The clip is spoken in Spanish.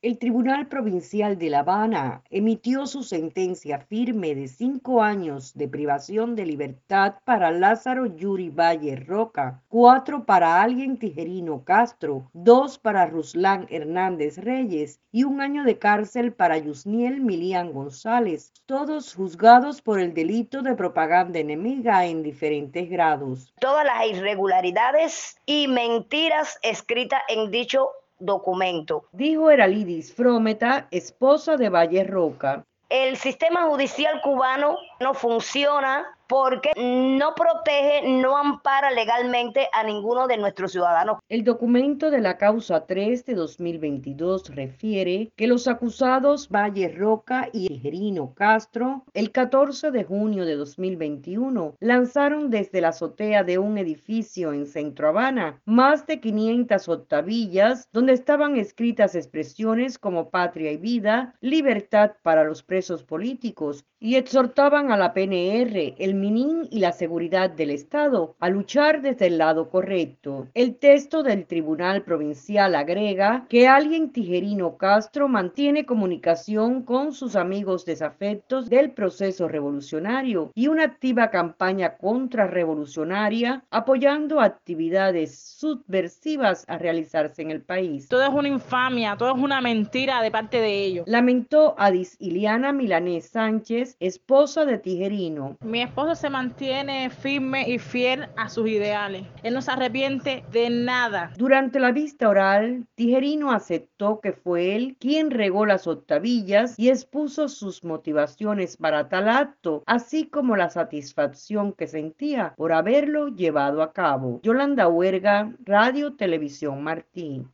El Tribunal Provincial de La Habana emitió su sentencia firme de 5 años de privación de libertad para Lázaro Yuri Valle Roca, 4 para Alguien Tijerino Castro, 2 para Ruslán Hernández Reyes y 1 año de cárcel para Yusniel Milián González, todos juzgados por el delito de propaganda enemiga en diferentes grados. Todas las irregularidades y mentiras escritas en dicho documento, dijo Eralidis Frometa, esposa de Valle Roca. El sistema judicial cubano no funciona porque no protege, no ampara legalmente a ninguno de nuestros ciudadanos. El documento de la causa 3 de 2022 refiere que los acusados Valle Roca y Tijerino Castro, el 14 de junio de 2021, lanzaron desde la azotea de un edificio en Centro Habana más de 500 octavillas donde estaban escritas expresiones como patria y vida, libertad para los presos políticos, y exhortaban a la PNR, el MININ y la seguridad del Estado a luchar desde el lado correcto. El texto del Tribunal Provincial agrega que Alguien Tijerino Castro mantiene comunicación con sus amigos desafectos del proceso revolucionario y una activa campaña contrarrevolucionaria apoyando actividades subversivas a realizarse en el país. Todo es una infamia, todo es una mentira de parte de ellos. Lamentó Adis Iliana Milanés Sánchez, esposa de Tijerino. Mi esposo se mantiene firme y fiel a sus ideales. Él no se arrepiente de nada. Durante la vista oral, Tijerino aceptó que fue él quien regó las octavillas y expuso sus motivaciones para tal acto, así como la satisfacción que sentía por haberlo llevado a cabo. Yolanda Huerga, Radio Televisión Martí.